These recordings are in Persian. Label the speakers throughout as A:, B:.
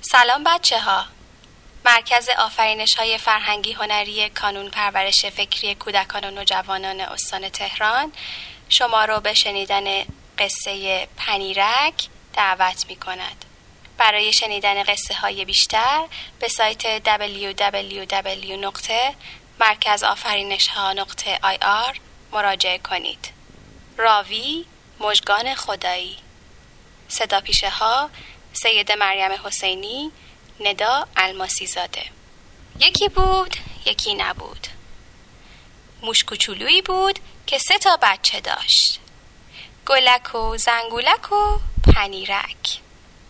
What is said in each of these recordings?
A: سلام بچه ها. مرکز آفرینش‌های فرهنگی هنری کانون پرورش فکری کودکان و نوجوانان استان تهران شما رو به شنیدن قصه پنیرک دعوت می کند. برای شنیدن قصه های بیشتر به سایت www.markazafarinesha.ir مراجعه کنید. راوی مژگان خدایی. صدا پیشه ها سید مریم حسینی، ندا الماسی زاده. یکی بود یکی نبود. موش کوچولویی بود که 3 بچه داشت. گلک و زنگولک و پنیرک.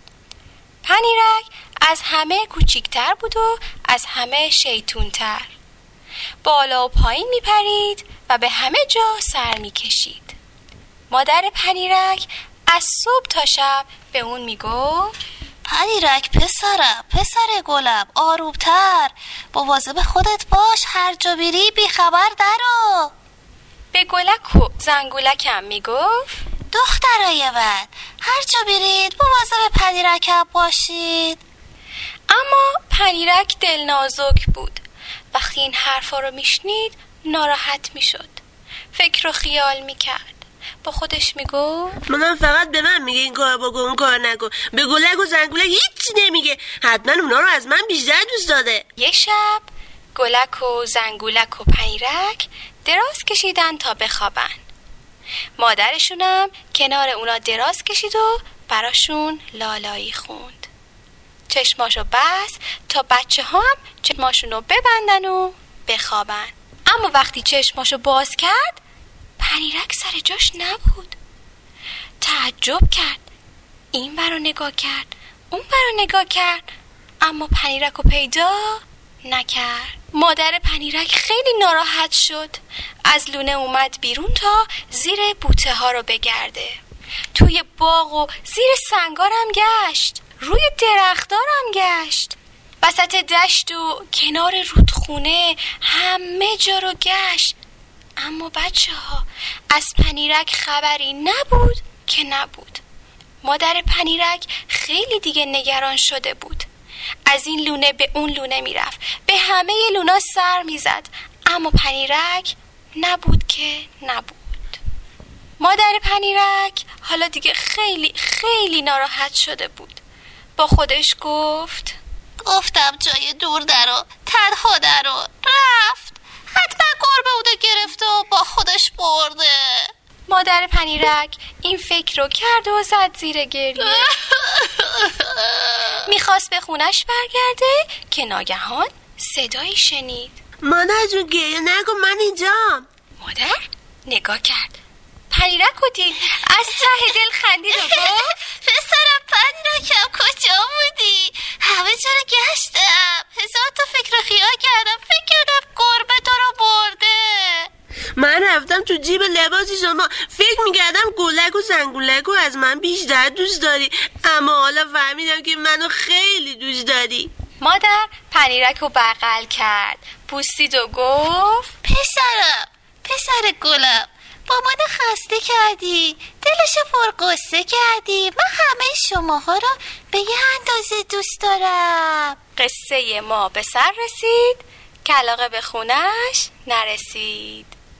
A: پنیرک از همه کوچیکتر بود و از همه شیطونتر. بالا و پایین میپرید و به همه جا سر میکشید. مادر پنیرک از صبح تا شب به اون میگفت:
B: پنیرک پسر گلم، آرومتر، مواظب خودت باش، هر جا بیری بیخبر درو.
A: به گلک و زنگولکم میگفت:
B: دخترای من، هر جا بیرید مواظب پنیرکم باشید.
A: اما پنیرک دل نازک بود. وقتی این حرفا رو میشنید ناراحت میشد. فکر و خیال میکرد. با خودش میگفت:
C: مامان فقط به من میگه این کار بکن اون کار نکن، به گلک و زنگولک هیچی نمیگه، حتما اونا رو از من بیشتر دوست داده.
A: یه شب گلک و زنگولک و پنیرک دراز کشیدن تا بخوابن. مادرشونم کنار اونا دراز کشید و براشون لالایی خوند. چشماشو بست تا بچه ها هم چشماشونو ببندن و بخوابن. اما وقتی چشماشو باز کرد پنیرک سر جاش نبود. تعجب کرد. این برا نگاه کرد، اون برا نگاه کرد، اما پنیرک رو پیدا نکرد. مادر پنیرک خیلی ناراحت شد. از لونه اومد بیرون تا زیر بوته ها رو بگرده. توی باغ و زیر سنگارم گشت، روی درختارم گشت، وسط دشت و کنار رودخونه همه جا رو گشت. اما بچه ها از پنیرک خبری نبود که نبود. مادر پنیرک خیلی دیگه نگران شده بود. از این لونه به اون لونه میرفت، به همه لونا سر میزد، اما پنیرک نبود که نبود. مادر پنیرک حالا دیگه خیلی خیلی ناراحت شده بود. با خودش
B: گفتم جای دور درو، تنها درو، رفت، حتما گربه اونو گرفته و با خودش برده.
A: مادر پنیرک این فکر رو کرد و زد زیر گریه. میخواست به خونش برگرده که ناگهان صدایی شنید:
C: مادر جون گریه نکن، من اینجام.
A: مادر نگاه کرد. پنیرک رو دید. از ته دل خندید و گفت:
B: پسرم پنیرکم کجا بودی؟ همه جا رو گشتم، 1000 تا فکر و خیال کردم، فکر کردم گربه تو رو برده.
C: من رفتم تو جیب لباس شما، فکر میکردم گلک و زنگولک رو از من بیشتر دوست داری، اما حالا فهمیدم که منو خیلی دوست داری.
A: مادر پنیرک رو بغل کرد، بوسید و گفت:
B: پسر گلم، مامان خسته کردی، دلشو پرقصه کردی، من همه شماها رو به یه اندازه دوست دارم.
A: قصه ما به سر رسید، کلاغه به خونش نرسید.